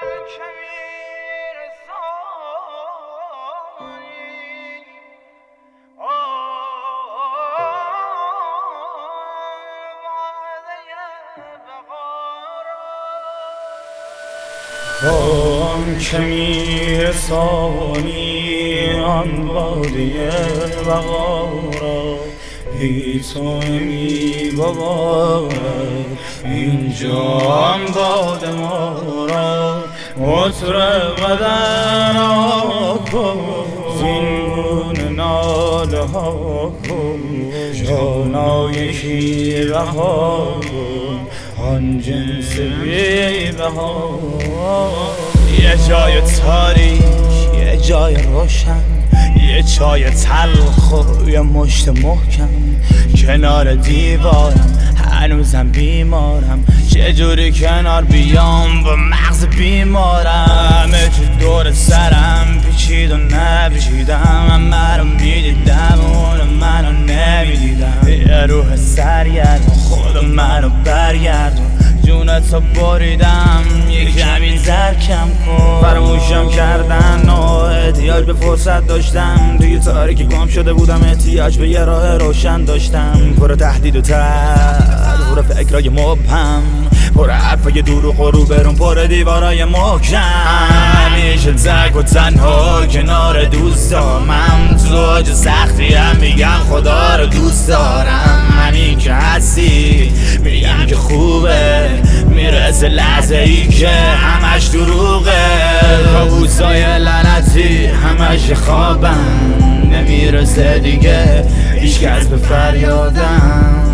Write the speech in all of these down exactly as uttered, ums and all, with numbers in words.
آن که میرسانی آن باده بقا را بی تو نمیگوارد این جام باده ما را عطر قدر کن زین گونه ناله ها کن جانا یکی رها کن آن جنس بی بها. یه جای تاریک یه جای روشن یه چای تلخ و یه مشت محکم کنار دیوارم هنوزم بیمارم چجوری کنار بیام با مغز بیمارم تو دور سرم پیچید و نپیچیدم من منو میدیدم اون منو نمیدیدم یه روح سرگردون خود منو برگردون جونتو بریدم یک کمی زرکم کن فراموشم کردن و احتیاج به فرصت داشتم توی تاریکی گم شده بودم احتیاج به یه راه روشن داشتم پر تهدید و ترد پر فکرای مبهم پر حرفای دروغ و روبرون پر دیوارای محکم همیشه تک و تنها کنار دوستامم تو اوج سختی هم میگم خدا رو دوست دارم همین که هستی میگم که خوبه میرسه لحظه ای که همش دروغه کابوسای لعنتی همش خوابم نمیرسه دیگه هیچکس به فریادم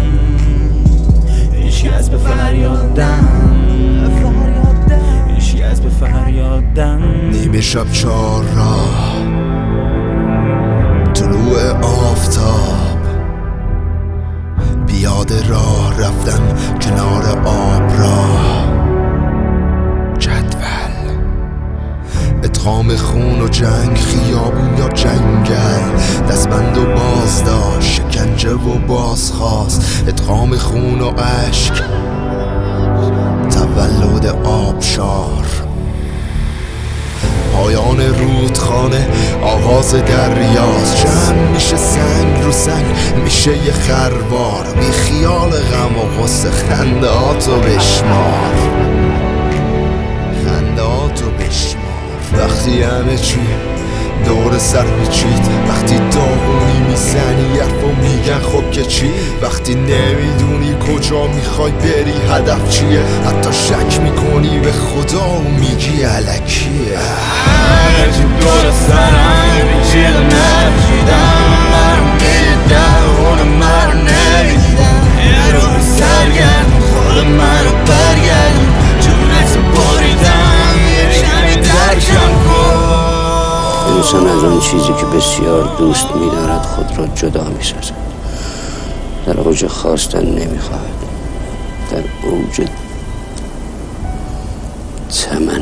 هیچکس به فریادم هیچکس به فریادم. نیمه شب چهار راه طلوع آفتاب بیاد راه رفتن کنار آب راه جدول ادغام خون و جنگ خیابون یا جنگل دستبند و بازداشت شکنجه و بازخواست ادغام خون و عشق تولد آبشار پایان رودخانه آغاز دریاست جمع میشه سنگ رو سنگ میشه یه خروار بی خیال غم و غصه خنده هاتو بشمار خنده هاتو بشمار وقتی همه چی دور سر میچید وقتی داغونی میزنی حرف و میگن خب که چی وقتی نمیدونی کجا میخوای بری هدف چیه حتی شک میکنی به خدا و میگی الکیه همه چی دور سرم پیچید و نپیچیدم منو میدیدم اون منو نمیدیدم یه روح سرگردون خود منو برگردون جونتو بریدم یه کمی درکم کن. انسان از آن چیزی که بسیار دوست می‌دارد خود را جدا می‌سازد در اوج خواستن نمی‌خواهد در اوج طمع